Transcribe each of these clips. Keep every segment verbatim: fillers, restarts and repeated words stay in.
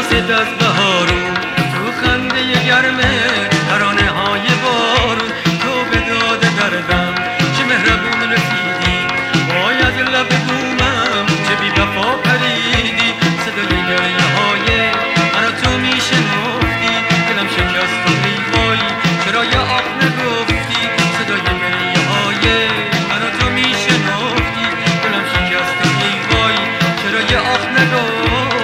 رسید از بهارون، تو خنده گرمه ترانه های بارون. تو به داد دردم چه مهربون رسیدی، وای از لب بومم چه بی وفا پریدی. صدای گریه های من و تو میشنفتی، دلم شکست و ای وای چرا یه آه نگفتی. صدای گریه های من و تو میشنفتی، دلم شکست و ای وای چرا یه آه نگفتی.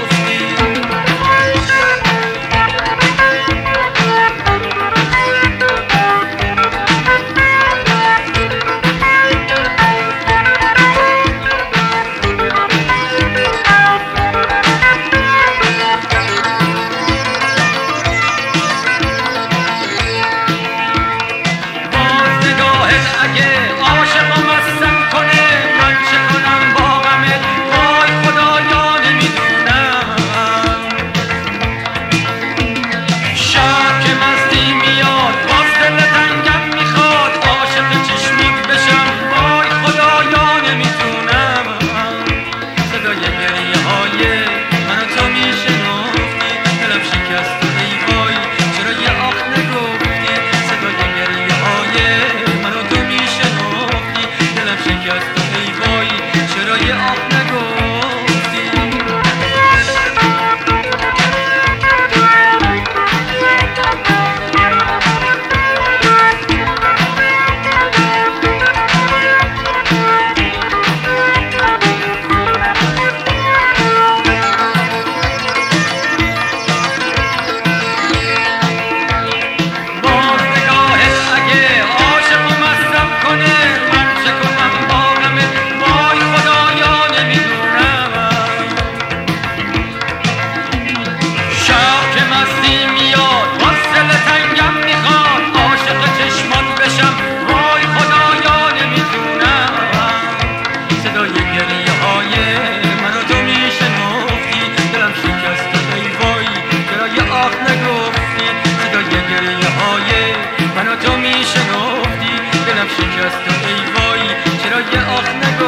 شکست و ای وای چرا یه آخ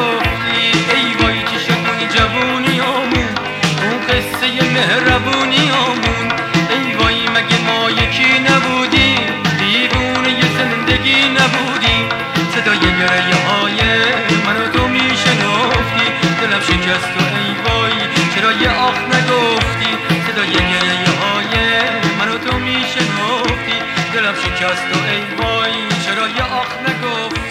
نگفتی. ای وای چی شد اون جوونی آمون، اون قصه مهربونی آمون. ای وای مگه ما یکی نبودیم، دیوونه یه زندگی نبودیم. صدای گریه های من و تو میشنفتی، دلم شکست و ای وای چرا یه آخ نگفتی. صدای گریه های من و تو میشنفتی، دلم شکست و ای وای چرا یه آخ نگفتی.